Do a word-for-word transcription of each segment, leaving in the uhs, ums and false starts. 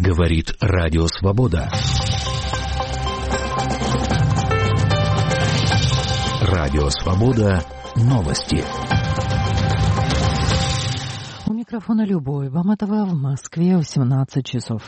Говорит Радио Свобода. Радио Свобода. Новости. У микрофона Любовь Баматова, в Москве восемнадцать часов.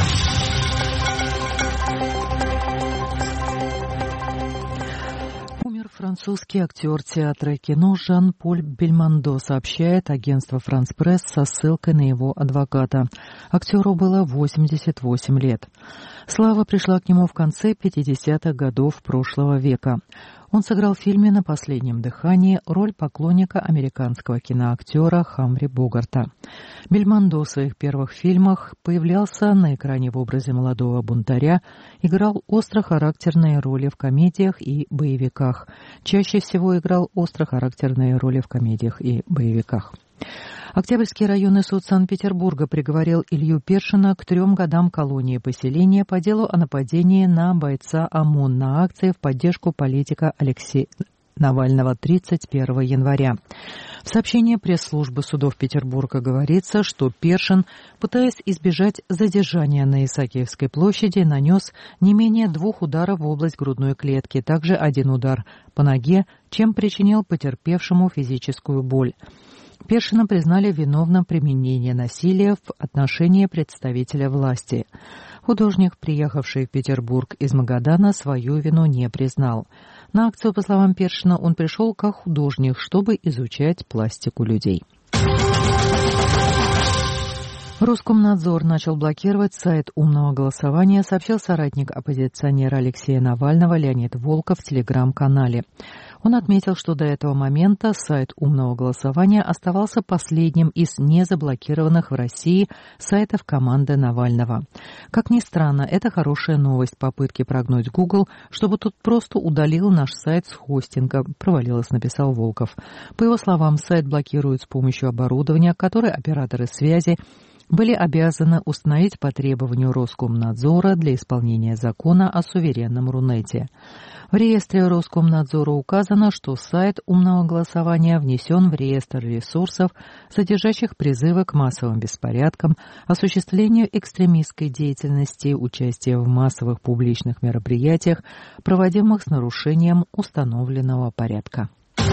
Французский актер театра и кино Жан-Поль Бельмондо, сообщает агентство «Франс Пресс» со ссылкой на его адвоката. Актеру было восемьдесят восемь лет. Слава пришла к нему в конце пятидесятых годов прошлого века. Он сыграл в фильме «На последнем дыхании» роль поклонника американского киноактера Хамфри Богарта. Бельмондо в своих первых фильмах появлялся на экране в образе молодого бунтаря, играл острохарактерные роли в комедиях и боевиках. Чаще всего играл острохарактерные роли в комедиях и боевиках. Октябрьский районный суд Санкт-Петербурга приговорил Илью Першина к трем годам колонии поселения по делу о нападении на бойца ОМОН на акции в поддержку политика Алексея Навального тридцать первого января. В сообщении пресс-службы судов Петербурга говорится, что Першин, пытаясь избежать задержания на Исаакиевской площади, нанес не менее двух ударов в область грудной клетки, также один удар по ноге, чем причинил потерпевшему физическую боль. Першина признали виновным применения насилия в отношении представителя власти. Художник, приехавший в Петербург из Магадана, свою вину не признал. На акцию, по словам Першина, он пришел как художник, чтобы изучать пластику людей. Роскомнадзор начал блокировать сайт умного голосования, сообщил соратник оппозиционера Алексея Навального Леонид Волков в телеграм-канале. Он отметил, что до этого момента сайт умного голосования оставался последним из незаблокированных в России сайтов команды Навального. Как ни странно, это хорошая новость. Попытки прогнуть Google, чтобы тот просто удалил наш сайт с хостинга, провалилась, написал Волков. По его словам, сайт блокируют с помощью оборудования, которое операторы связи были обязаны установить по требованию Роскомнадзора для исполнения закона о суверенном Рунете. В реестре Роскомнадзора указано, что сайт умного голосования внесен в реестр ресурсов, содержащих призывы к массовым беспорядкам, осуществлению экстремистской деятельности, участие в массовых публичных мероприятиях, проводимых с нарушением установленного порядка.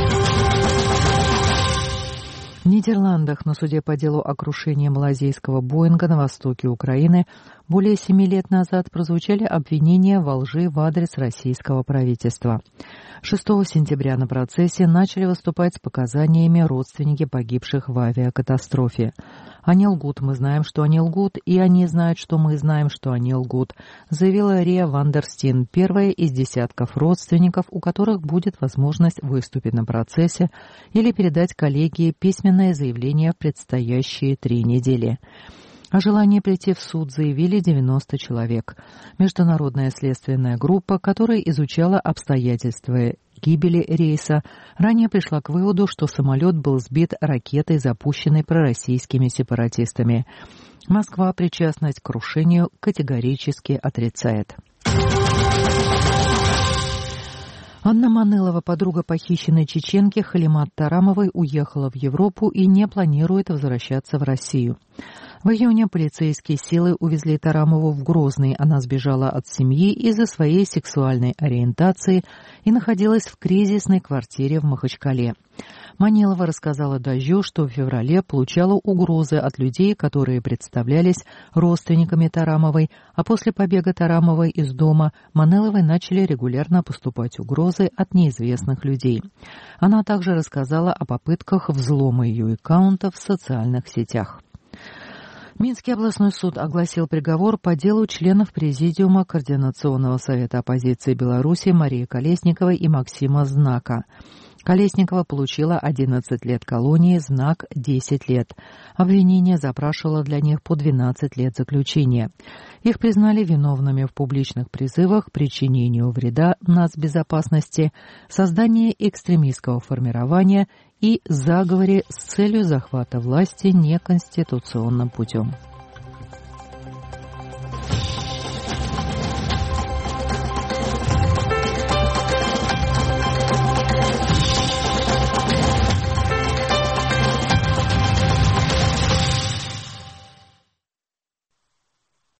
В Нидерландах на суде по делу о крушении малайзийского Боинга на востоке Украины более семи лет назад прозвучали обвинения во лжи в адрес российского правительства. шестого сентября на процессе начали выступать с показаниями родственники погибших в авиакатастрофе. «Они лгут, мы знаем, что они лгут, и они знают, что мы знаем, что они лгут», заявила Рия Вандерстин, первая из десятков родственников, у которых будет возможность выступить на процессе или передать коллегии письменное заявление в предстоящие три недели. О желании прийти в суд заявили девяносто человек. Международная следственная группа, которая изучала обстоятельства гибели рейса, ранее пришла к выводу, что самолет был сбит ракетой, запущенной пророссийскими сепаратистами. Москва причастность к крушению категорически отрицает. Анна Манылова, подруга похищенной чеченки Халимат Тарамовой, уехала в Европу и не планирует возвращаться в Россию. В июне полицейские силы увезли Тарамову в Грозный. Она сбежала от семьи из-за своей сексуальной ориентации и находилась в кризисной квартире в Махачкале. Манилова рассказала «Дождю», что в феврале получала угрозы от людей, которые представлялись родственниками Тарамовой, а после побега Тарамовой из дома Маниловой начали регулярно поступать угрозы от неизвестных людей. Она также рассказала о попытках взлома ее аккаунтов в социальных сетях. Минский областной суд огласил приговор по делу членов Президиума Координационного совета оппозиции Беларуси Марии Колесниковой и Максима Знака. Колесникова получила одиннадцать лет колонии, Знак – десять лет. Обвинение запрашивало для них по двенадцать лет заключения. Их признали виновными в публичных призывах к причинению вреда нацбезопасности, создании экстремистского формирования и заговоре с целью захвата власти неконституционным путем.